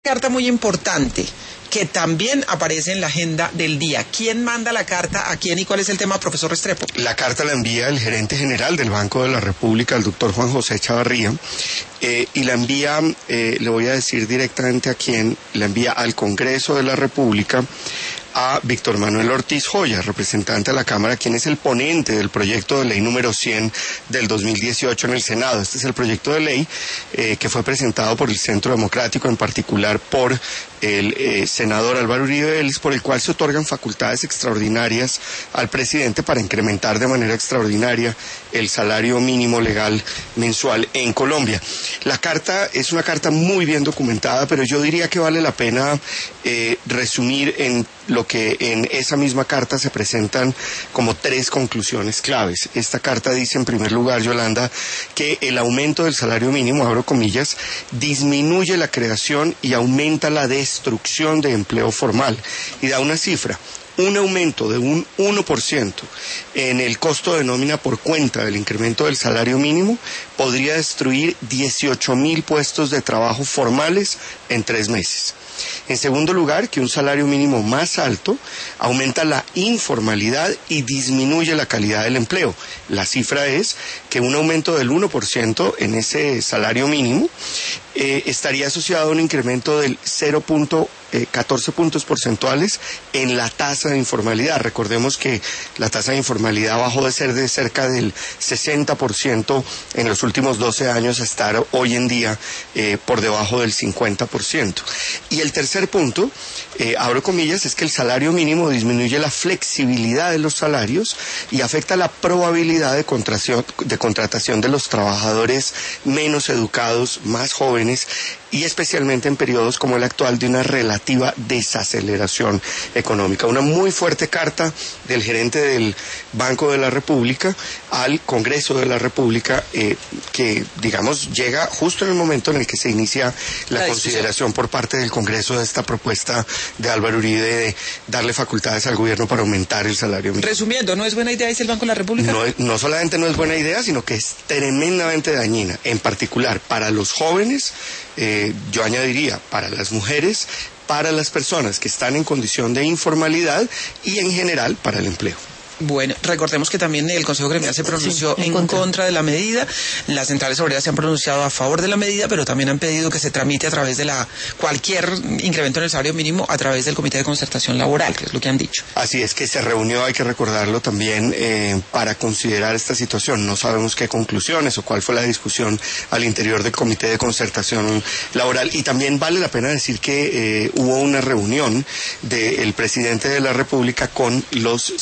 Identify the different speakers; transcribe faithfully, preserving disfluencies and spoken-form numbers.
Speaker 1: Carta muy importante que también aparece en la agenda del día. ¿Quién manda la carta a quién y cuál es el tema, profesor Restrepo?
Speaker 2: La carta la envía el gerente general del Banco de la República, el doctor Juan José Chavarría, eh, y la envía, eh, le voy a decir directamente a quién, la envía al Congreso de la República, a Víctor Manuel Ortiz Joya, representante de la Cámara, quien es el ponente del proyecto de ley número cien del dos mil dieciocho en el Senado. Este es el proyecto de ley eh, que fue presentado por el Centro Democrático, en particular por el eh, senador Álvaro Uribe Vélez, por el cual se otorgan facultades extraordinarias al presidente para incrementar de manera extraordinaria el salario mínimo legal mensual en Colombia. La carta es una carta muy bien documentada, pero yo diría que vale la pena eh, resumir en lo que en esa misma carta se presentan como tres conclusiones claves. Esta carta dice, en primer lugar, Yolanda, que el aumento del salario mínimo, abro comillas, disminuye la creación y aumenta la destrucción de empleo formal, y da una cifra. Un aumento de un uno por ciento en el costo de nómina por cuenta del incremento del salario mínimo podría destruir dieciocho mil puestos de trabajo formales en tres meses. En segundo lugar, que un salario mínimo más alto aumenta la informalidad y disminuye la calidad del empleo. La cifra es que un aumento del uno por ciento en ese salario mínimo eh, estaría asociado a un incremento del cero punto catorce puntos porcentuales en la tasa de informalidad. Recordemos que la tasa de informalidad bajó de ser de cerca del sesenta por ciento en los últimos doce años a estar hoy en día eh, por debajo del cincuenta por ciento. Y el tercer punto, eh, abro comillas, es que el salario mínimo disminuye la flexibilidad de los salarios y afecta la probabilidad de contratación, de contratación de los trabajadores menos educados, más jóvenes, y especialmente en periodos como el actual de una relativa desaceleración económica. Una muy fuerte carta del gerente del Banco de la República al Congreso de la República eh, que, digamos, llega justo en el momento en el que se inicia la, la consideración por parte del Congreso de esta propuesta de Álvaro Uribe de darle facultades al gobierno para aumentar el salario mínimo.
Speaker 1: Resumiendo, ¿no es buena idea, dice el Banco de la República?
Speaker 2: No, no solamente no es buena idea, sino que es tremendamente dañina, en particular para los jóvenes, eh, yo añadiría para las mujeres, para las personas que están en condición de informalidad y en general para el empleo.
Speaker 1: Bueno, recordemos que también el Consejo Gremial se pronunció sí, en, en contra. contra de la medida. Las centrales obreras se han pronunciado a favor de la medida, pero también han pedido que se tramite a través de la cualquier incremento en el salario mínimo a través del Comité de Concertación Laboral, que es lo que han dicho.
Speaker 2: Así es, que se reunió, hay que recordarlo también, eh, para considerar esta situación. No sabemos qué conclusiones o cuál fue la discusión al interior del Comité de Concertación Laboral. Y también vale la pena decir que eh, hubo una reunión del presidente de la República con los